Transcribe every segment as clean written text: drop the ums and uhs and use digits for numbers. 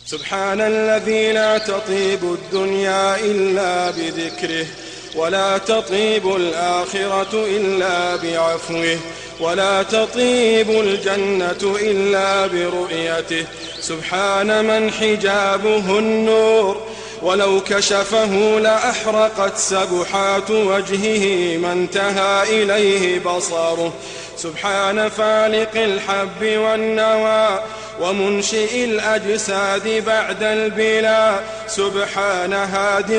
سبحان الذي لا تطيب الدنيا إلا بذكره، ولا تطيب الآخرة إلا بعفوه، ولا تطيب الجنة إلا برؤيته. سبحان من حجابه النور، ولو كشفه لأحرقت سبحات وجهه ما انتهى إليه بصره. سبحان فالق الحب والنوى، ومنشئ الأجساد بعد البلا. سبحان هادي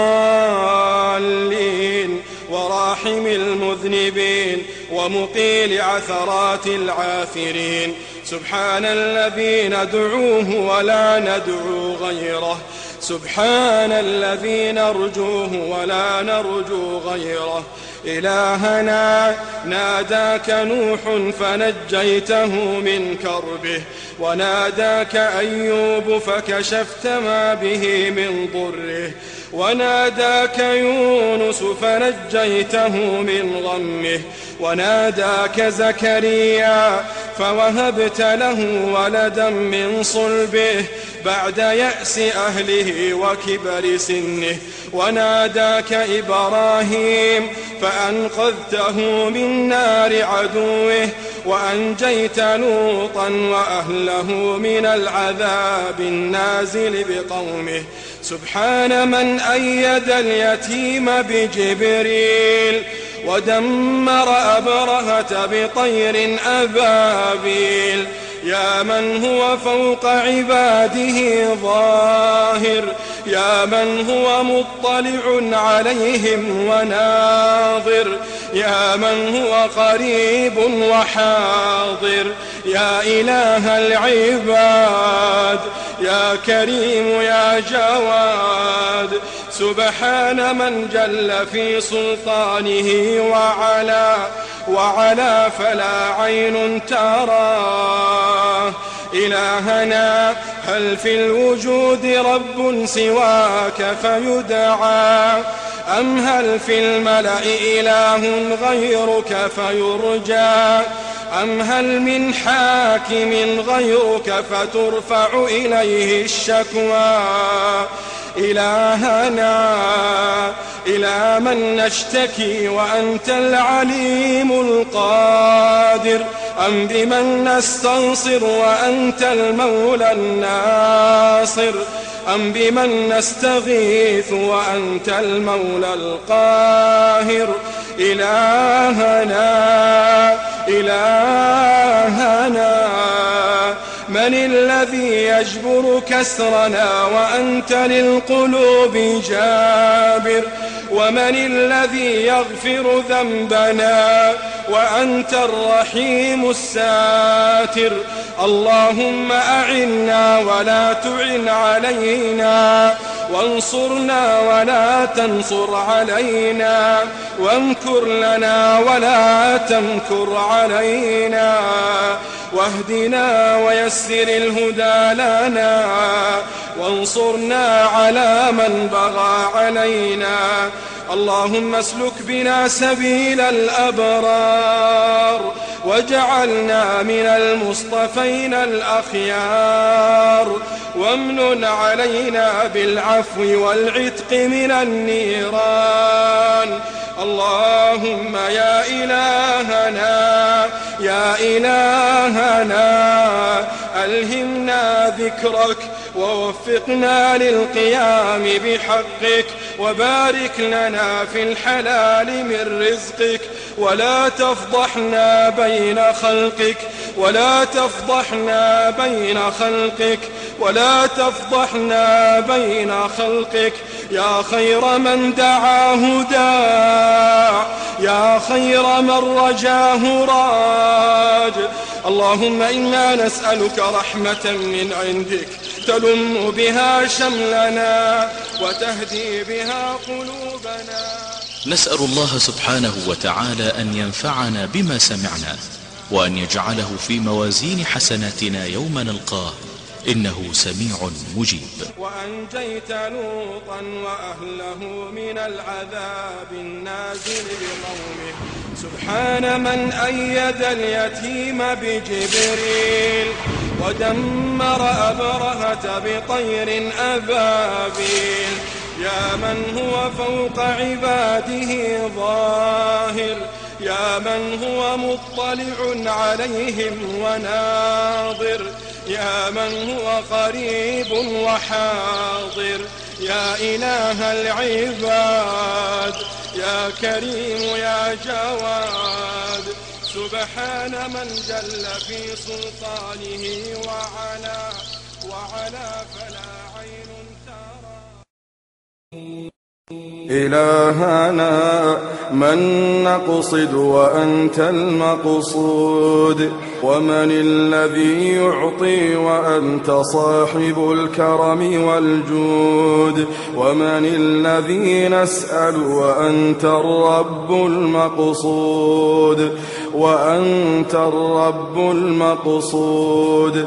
الضالين، وراحم المذنبين، ومقيل عثرات العاثرين. سبحان الذي ندعوه ولا ندعو غيره، سبحان الذي نرجوه ولا نرجو غيره. إلهنا ناداك نوح فنجيته من كربه، وناداك أيوب فكشفت ما به من ضره، وناداك يونس فنجيته من غمه، وناداك زكريا فوهبت له ولدا من صلبه بعد يأس أهله وكبر سنه، وناداك إبراهيم فأنقذته من نار عدوه، وأنجيت لوطا وأهله من العذاب النازل بقومه. سبحان من أيد اليتيم بجبريل، ودمر أبرهة بطير أبابيل. يا من هو فوق عباده ظاهر، يا من هو مطلع عليهم وناظر، يا من هو قريب وحاضر. يا إله العباد، يا كريم يا جواد. سبحان من جل في سلطانه وعلا فلا عين تراه. إلهنا هل في الوجود رب سواك فيدعى، أم هل في الملأ إله غيرك فيرجى، أم هل من حاكم غيرك فترفع إليه الشكوى. إلهنا إلى من نشتكي وأنت العليم القادر، أم بمن نستنصر وأنت المولى الناصر، أم بمن نستغيث وأنت المولى القاهر. إلهنا من الذي يجبر كسرنا وأنت للقلوب جابر، ومن الذي يغفر ذنبنا وأنت الرحيم الساتر. اللهم أعنا ولا تعن علينا، وانصرنا ولا تنصر علينا، وامكر لنا ولا تمكر علينا، واهدنا ويسر الهدى لنا، وانصرنا على من بغى علينا. اللهم اسلك بنا سبيل الأبرار، واجعلنا من المصطفين الأخيار، وامنن علينا بالعفو والعتق من النيران. اللهم يا إلهنا ألهمنا ذكرك، ووفقنا للقيام بحقك، وبارك لنا في الحلال من رزقك، ولا تفضحنا بين خلقك، ولا تفضحنا بين خلقك، ولا تفضحنا بين خلقك. يا خير من دعاه داع، يا خير من رجاه راج. اللهم إنا نسألك رحمة من عندك تلم بها شملنا وتهدي بها قلوبنا. نسأل الله سبحانه وتعالى أن ينفعنا بما سمعنا، وأن يجعله في موازين حسناتنا يوم نلقاه، إنه سميع مجيب. وأنجيت لوطا وأهله من العذاب النازل بقومه. سبحان من أيد اليتيم بجبريل ودمر أبرهة بطير أبابيل. يا من هو فوق عباده ظاهر، يا من هو مطلع عليهم وناظر، يا من هو قريب وحاضر، يا إله العباد، يا كريم يا جواد. سبحان من جل في سلطانه وعلا فلا عين ترى. إلهنا من نقصد وأنت المقصود، ومن الذي يعطي وأنت صاحب الكرم والجود، ومن الذي نسأل وأنت الرب المقصود، وأنت الرب المقصود.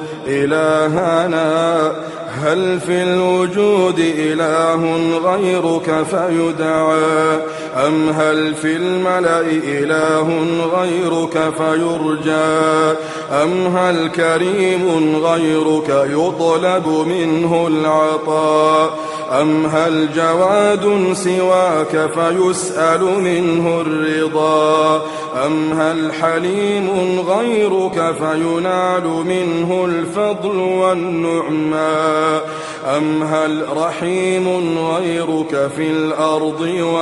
إلهنا هل في الوجود إله غيرك فيدعى، أم هل في الملأ إله غيرك فيرجى، أم هل كريم غيرك يطلب منه العطاء، أم هل جواد سواك فيسأل منه الرضا، أم هل حليم غيرك فينال منه الفضل والنعماء، أم هل رحيم غيرك في الأرض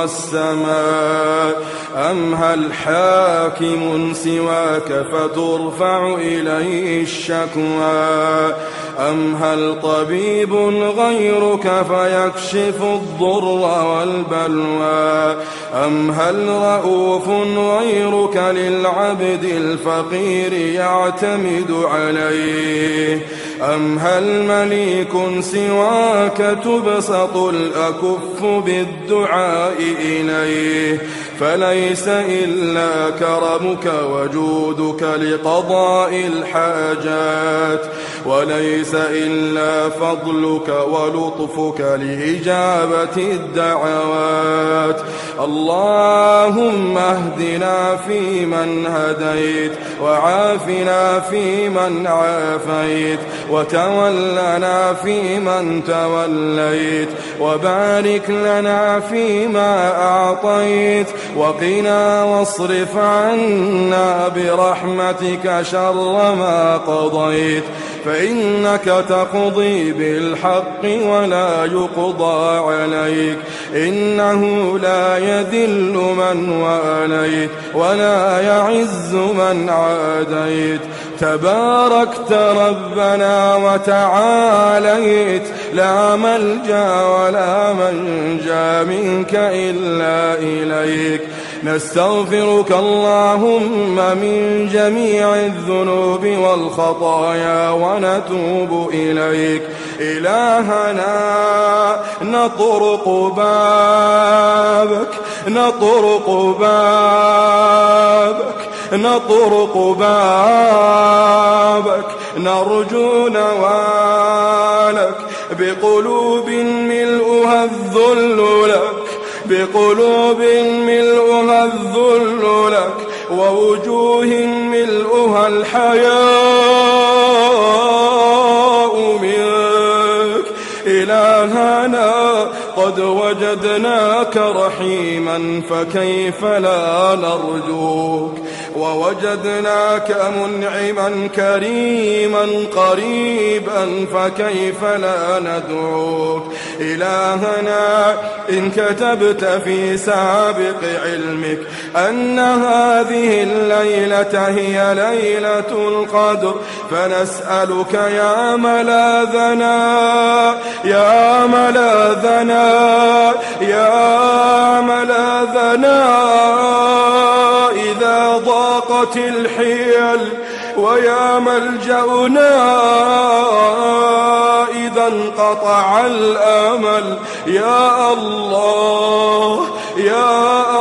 والسماء، أم هل حاكم سواك فترفع إليه الشكوى، أم هل طبيب غيرك فيكشف الضر والبلوى، أم هل رؤوف غيرك للعبد الفقير يعتمد عليه، أم هل مليك سواك تبسط الأكف بالدعاء إليه، فليس إلا كرمك وجودك لقضاء الحاجات، وليس إلا فضلك ولطفك لإجابة الدعوات. اللهم اهدنا فيمن هديت، وعافنا فيمن عافيت، وتولنا فيمن توليت، وبارك لنا فيما أعطيت، وقنا واصرف عنا برحمتك شر ما قضيت، فإنك تقضي بالحق ولا يقضى عليك، إنه لا يذل من واليت ولا يعز من عاديت. تباركت ربنا وتعاليت، لا ملجأ ولا منجا منك إلا إليك. نستغفرك اللهم من جميع الذنوب والخطايا ونتوب إليك. إلهنا نطرق بابك، نطرق بابك، نطرق بابك، نرجو نوالك بقلوب ملؤها الذل لك، بقلوب ملؤها الذل لك، ووجوه ملؤها الحياء منك. إلهنا قد وجدناك رحيما فكيف لا نرجوك، ووجدناك منعما كريما قريبا فكيف لا ندعوك. إلهنا إن كتبت في سابق علمك أن هذه الليلة هي ليلة القدر فنسألك يا ملاذنا، يا ملاذنا، يا ملاذنا إذا ضاقت الحيل، ويا ملجأنا إذا انقطع الأمل. يا الله، يا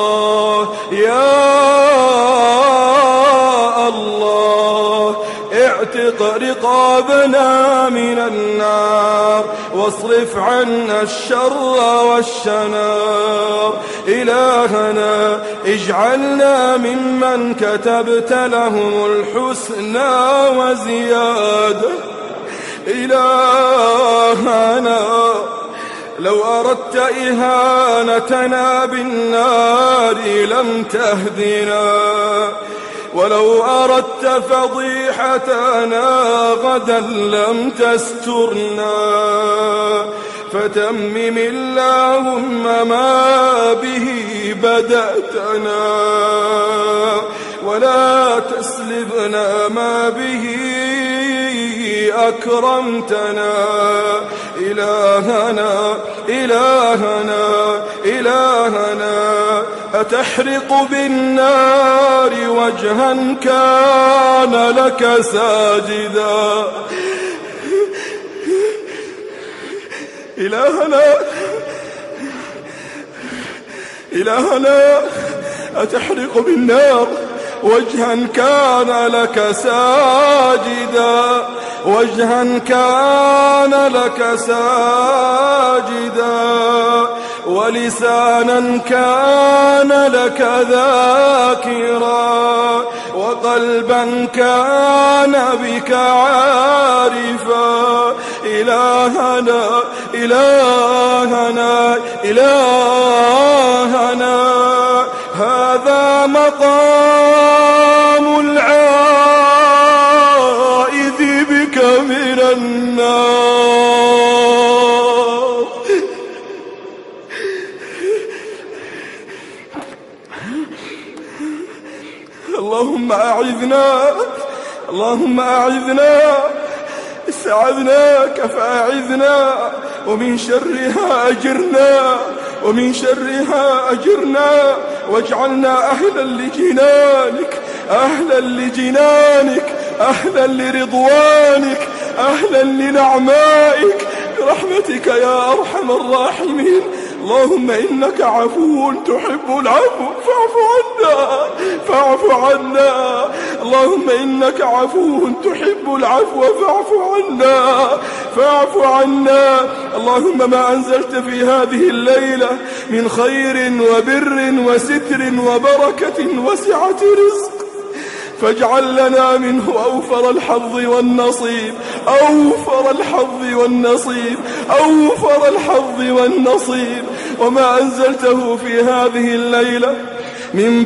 الله، يا الله، اعتق رقابنا من النار واصرف عنا الشر والشنار. إلهنا اجعلنا ممن كتبت لهم الحسنى وزيادة. إلهنا لو أردت إهانتنا بالنار لم تهدنا، ولو أردت فضيحتنا غدا لم تسترنا. فتمم اللهم ما به بدأتنا، ولا تسلبنا ما به أكرمتنا. إلهنا إلهنا إلهنا أتحرق بالنار وجها كان لك ساجدا. إلهنا أتحرق بالنار وجها كان لك ساجدا، وجها كان لك ساجدا، ولسانا كان لك ذاكرا، وقلبا كان بك عارفا. إلهنا إلهنا إلهنا هذا مقام العائذ بك من النار. اللهم أعذنا، اللهم أعذنا، استعذناك فأعذنا، ومن شرها أجرنا، ومن شرها أجرنا، واجعلنا أهلا لجنانك، أهلا لجنانك، أهلا لرضوانك، أهلا لنعمائك برحمتك يا أرحم الراحمين. اللهم إنك عفو تحب العفو فاعف عنا، فاعف عنا. اللهم إنك عفو تحب العفو فاعف عنا، فاعف عنا. اللهم ما أنزلت في هذه الليلة من خير وبر وستر وبركة وسعة رزق فاجعل لنا منه أوفر الحظ والنصيب، أوفر الحظ والنصيب، أوفر الحظ والنصيب. وما أنزلته في هذه الليلة من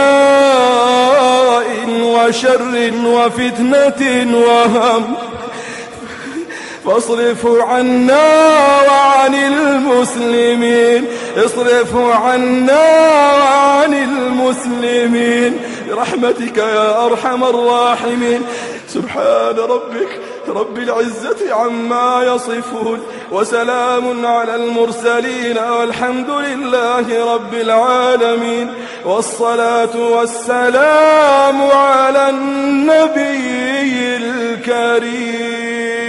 بلاء وشر وفتنة وهم فاصرفه عنا وعن المسلمين، اصرفه عنا وعن المسلمين برحمتك يا أرحم الراحمين. سبحان ربك رب العزة عما يصفون، وسلام على المرسلين، والحمد لله رب العالمين. والصلاة والسلام على النبي الكريم.